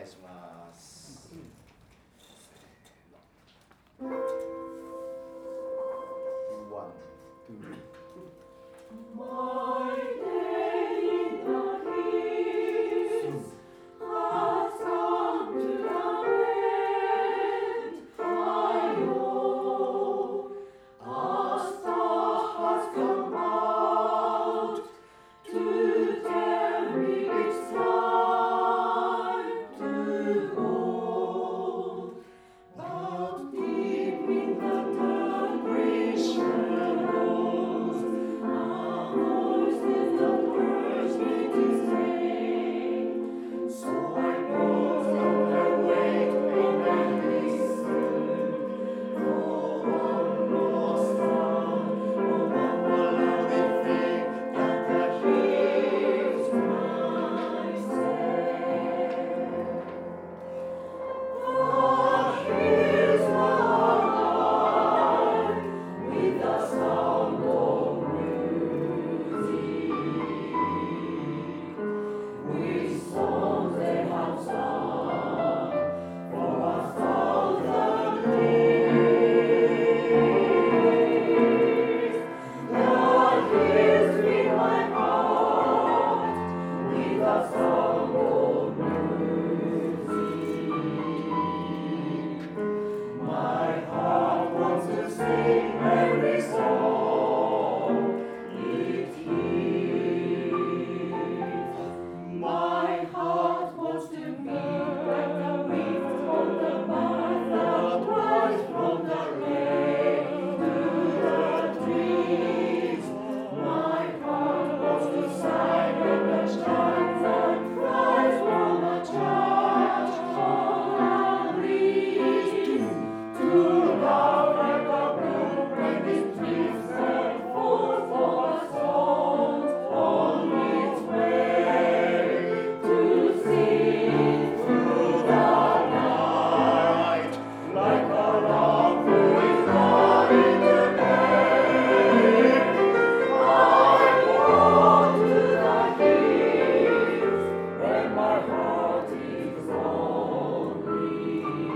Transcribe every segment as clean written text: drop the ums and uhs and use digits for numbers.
いします。One, two. My day in the hills has come to an end. I know a star has come out to tell me it's time to go. But deep in the dark gray shadows, a voice is that urges me to stay. So I pause and I wait and I listen for one more sound, for one more lovely thing that hears my say. The hills are alive with the sound of music, with songs they have sung for 1,000 years. The hills fill my heart with the sound of music. My heart wants to sing every song it hears. My heart wants to be like the wind from the mouth that rise from the lake to the trees. My heart wants to sigh when the shines and cries from the church on the breeze. To love like a brook when it drifts and falls for the stones on its way. To sing through the night like a love who is loving the day. I walk to the hills when my heart is lonely.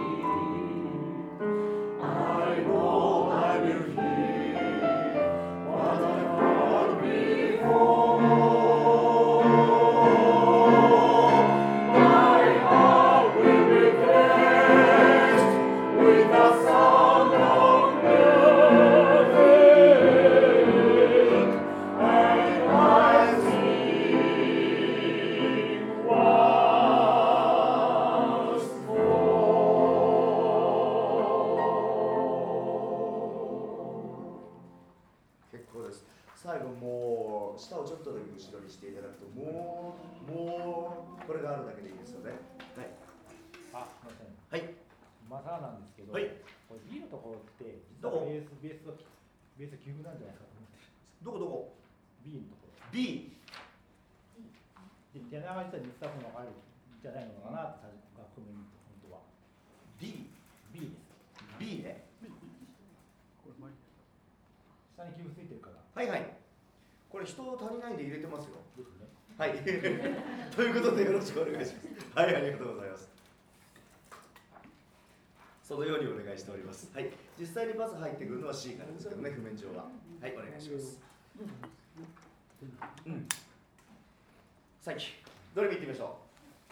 I know I will hear what I heard before. My heart will be blessed with the sound of music, and I sing once more. 結構です。最後もう舌をちょっとだけ後ろにしていただくと、もうこれがあるだけでいいですよね。はい。 あ、すみません。 はい。 今更なんですけど、 はいこれ B のところって実どこはベースキューブなんじゃないかと思ってる。 どこ B のところ。 B。 で、テナーが実は2スタッフの分かれるんじゃないのかなって楽譜の意味と本当は。 D。 B です。 B ね。 下にキューブついてるから。 はいはい。これ人足りないんで入れてますよ。 ですね。 はい。ということでよろしくお願いします。はい、ありがとうございます。そのようにお願いしております。はい。実際にまず入ってくるのは C からですけどね、譜面上は。はい、お願いします。うん。サンキュー。どれ見てみましょう。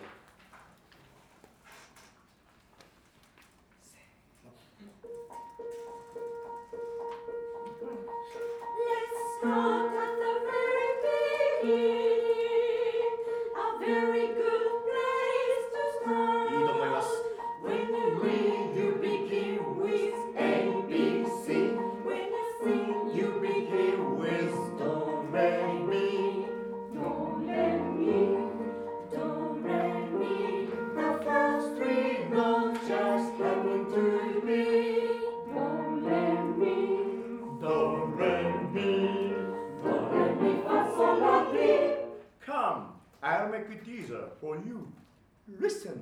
Let's start at the very beginning. A very good place to start. いいと思います。 When you read, you begin with A, B, C. When you sing, you begin with Do, Re, Mi. Do, Re, Mi. Do, Re, Mi. The first three notes just happen to be Do, Re, Mi. Do, Re, Mi. Do, Re, Mi, Fa, Sol, La, Ti. Come, I'll make it easier for you. Listen.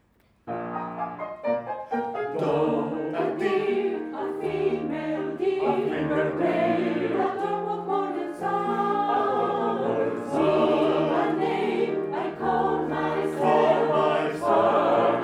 Do, a deer, a female deer, a male, a term of modern sound. See a name, I call myself.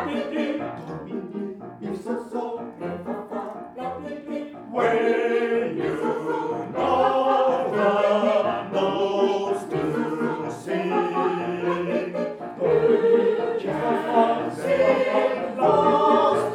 When you know the notes to sing, sing lost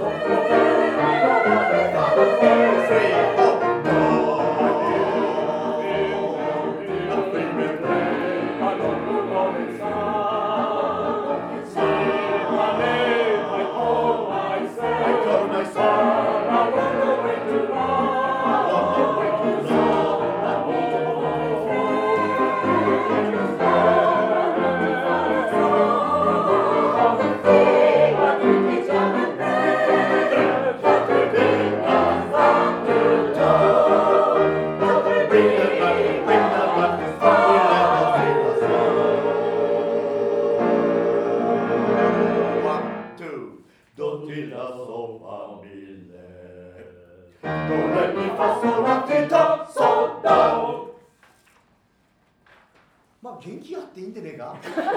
まあ元気あっていいんでねえか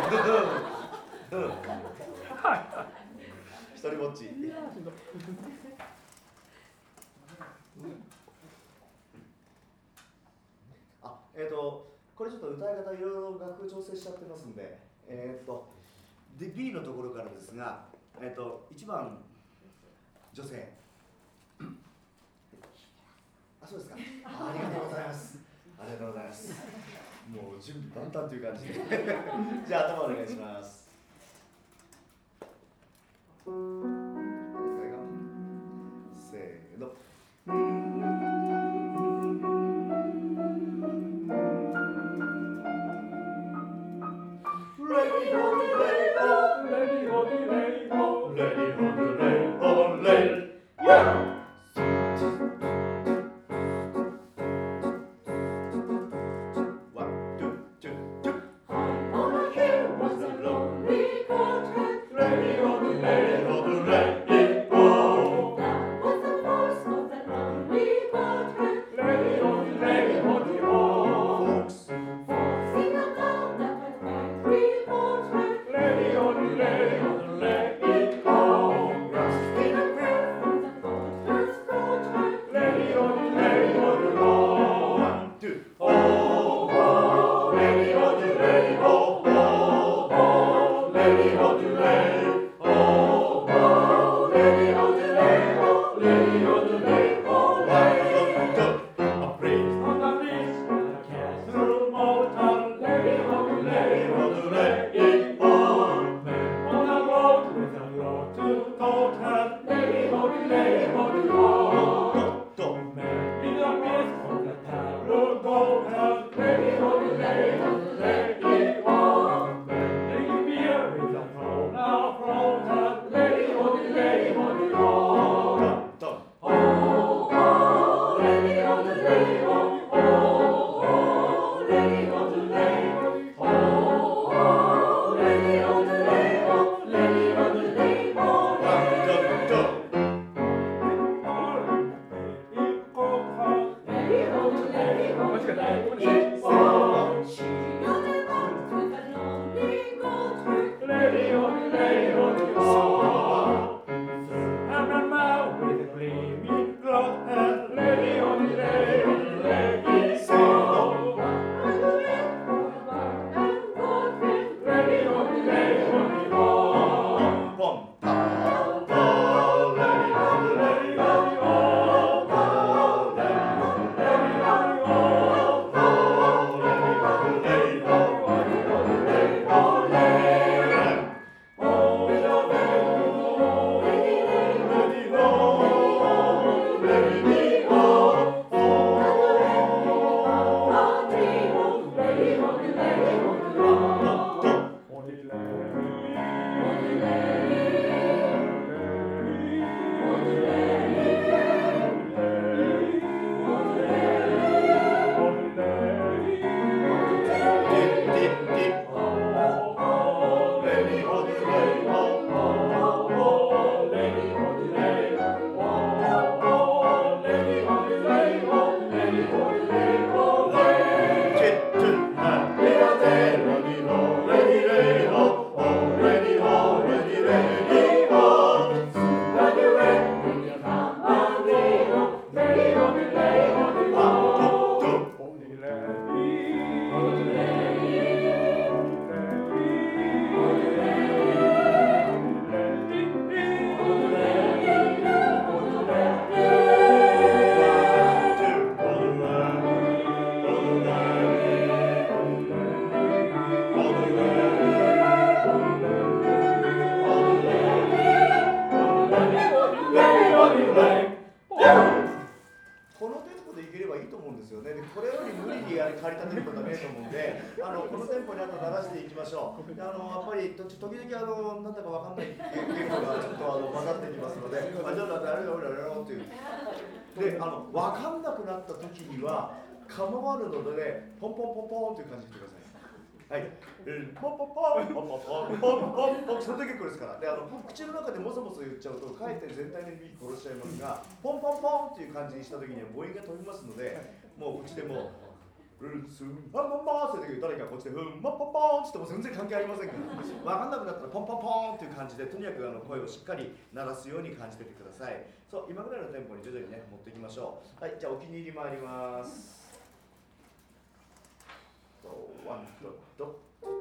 一人ぼっちあ、これちょっと歌い方いろいろ楽譜調整しちゃってますんでで B のところからですが1番女性あ、そうですか ありがとうございますありがとうございますもう準備万端という感じでじゃあ頭お願いしますせーのこのテンポでいければいいと思うんですよね。でこれより無理に借りたテンポダメだと思うんで、このテンポにあと鳴らしていきましょう。でやっぱり時々なんだかわかんない言語がちょっと混ざってきますので、じゃあやるよっていう。でわかんなくなった時には構わぬのでポンポンポンポンっていう感じで言ってください。はい、ポンポンポンポンポンポンポンポンポン、それで結構ですから。で口の中でもそもそ言っちゃうとかえって全体の響き殺しちゃいますが、ポンポンポンっていう感じにした時には母音が飛びますので、もううちでもルンスンパンパンパンって時誰かこっちでフンマッパンパンって言っても全然関係ありませんから、分かんなくなったらポンポンポンっていう感じでとにかく声をしっかり鳴らすように感じててください。そう今ぐらいのテンポに徐々にね持っていきましょう。はい、じゃあお気に入り参ります。ワンドット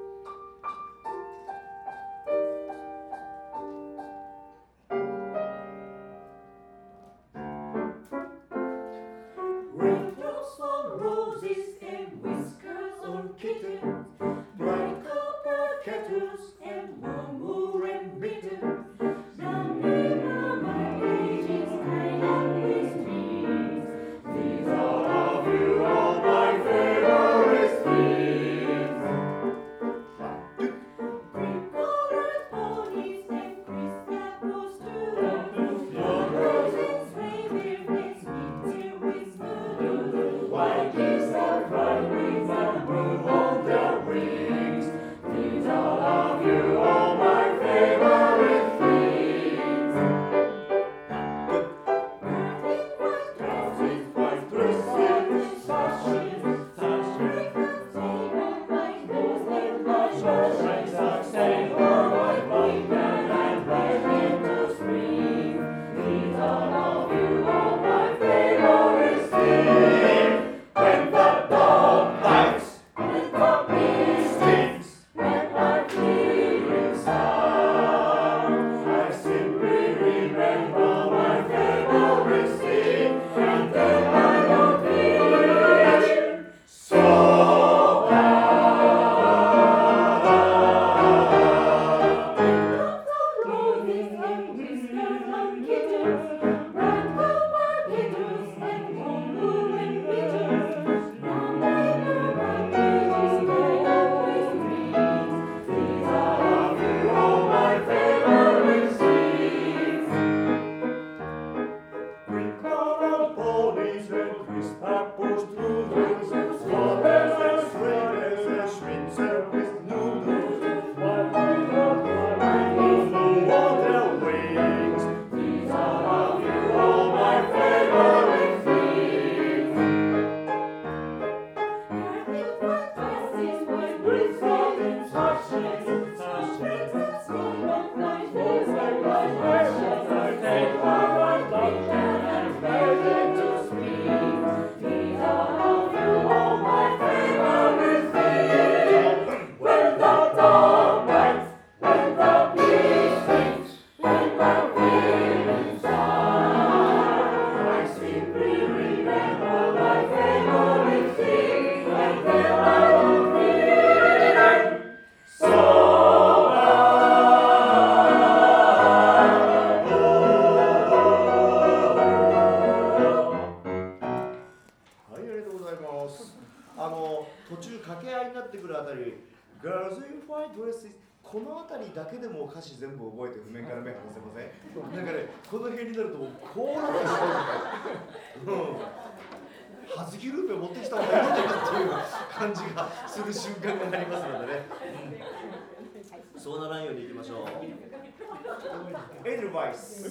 この辺りだけでも歌詞全部覚えて譜面から目離せません？なんかね、この辺になるとこうなってしまう。はずきルーペ持ってきた方がいいんじゃないかっていう感じがする瞬間がありますのでね。そうならんようにいきましょう。エデルバイス。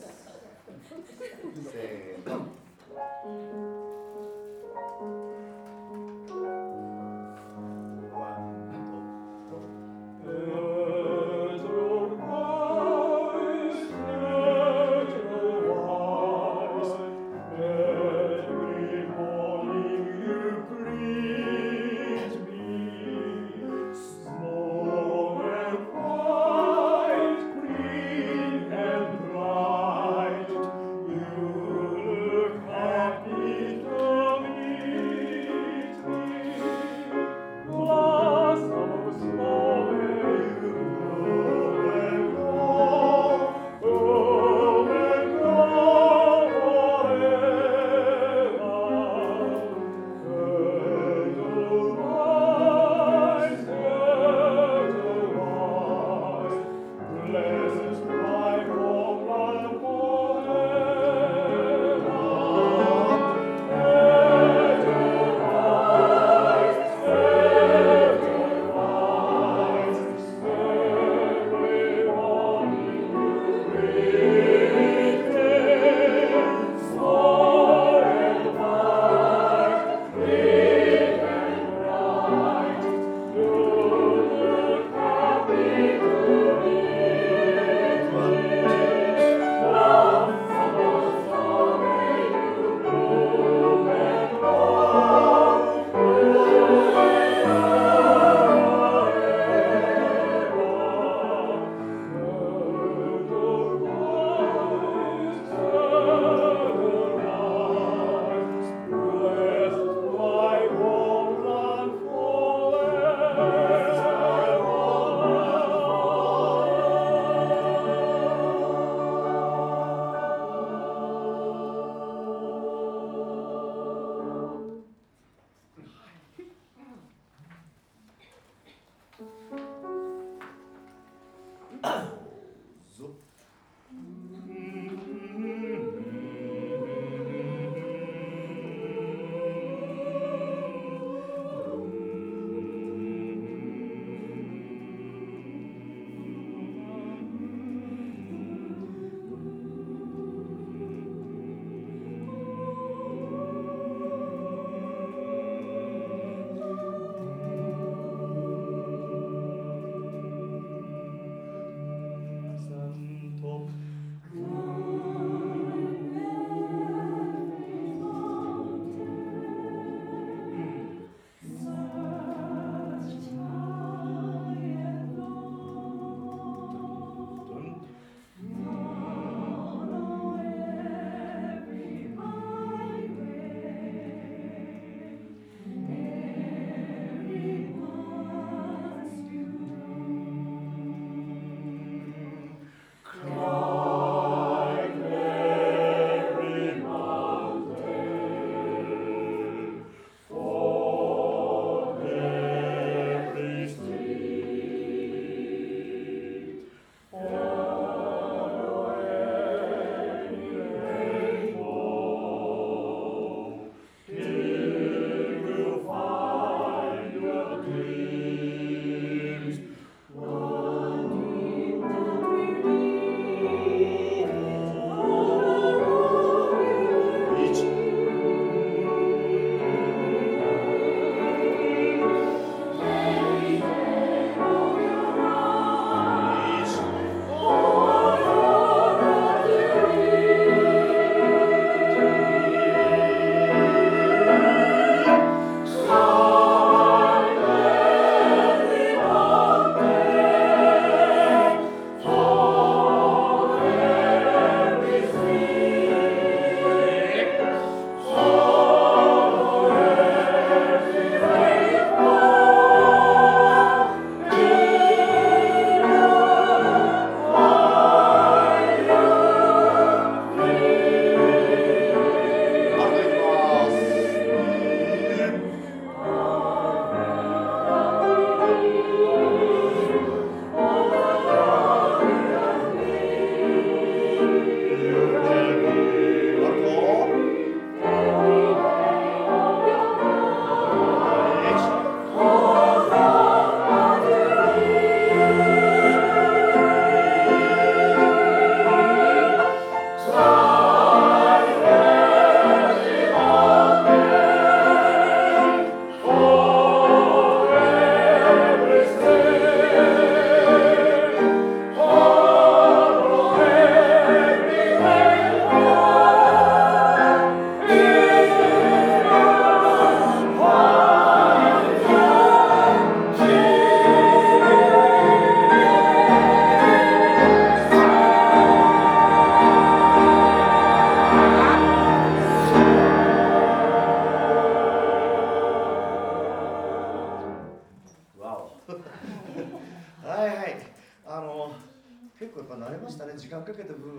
せーの。 Bright, green and bright.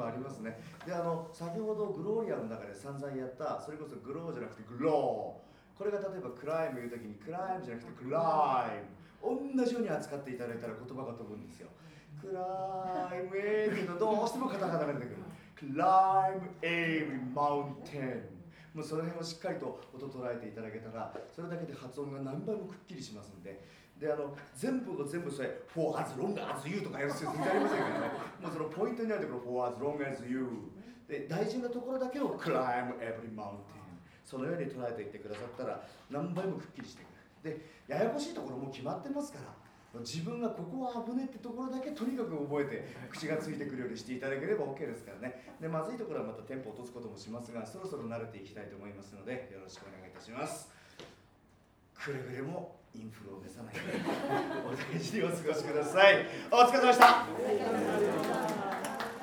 ありますね。で先ほどグローリアの中で散々やったそれこそグローじゃなくてグロー、これが例えばクライム言うときにクライムじゃなくてクライム、同じように扱っていただいたら言葉が飛ぶんですよ。クライムエイムっていうとどうしてもカタカナが出てくる。クライムエイムマウンテン、もうその辺をしっかりと音捉えていただけたらそれだけで発音が何倍もくっきりしますんで、全部が全部それ For as long as you とかやる必要全然ありませんからね。もうそのポイントになるところ For as long as you で大事なところだけを Climb every mountain、 そのように捉えていってくださったら何倍もくっきりしてくる。でややこしいところも決まってますから、自分がここは危ねってところだけとにかく覚えて口がついてくるようにしていただければ OK ですからね。でまずいところはまたテンポを落とすこともしますが、そろそろ慣れていきたいと思いますのでよろしくお願いいたします。くれぐれもインフルを召さないようにお大事にお過ごしください。お疲れ様でした。